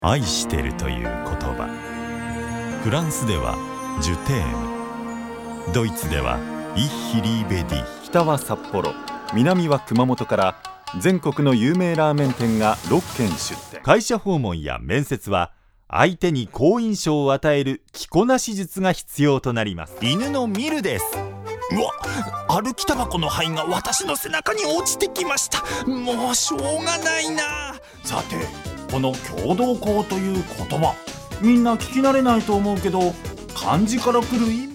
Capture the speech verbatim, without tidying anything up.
愛してるという言葉、フランスではジュテーム、ドイツではイッヒリーベディ。 北は札幌、南は熊本から全国の有名ラーメン店がろっけん出店。 会社訪問や面接は相手に好印象を与える着こなし術が必要となります。犬のミルです。 うわ、歩きタバコの灰が私の背中に落ちてきました。もうしょうがないな。 さて、この共同項という言葉、みんな聞き慣れないと思うけど、漢字から来る意味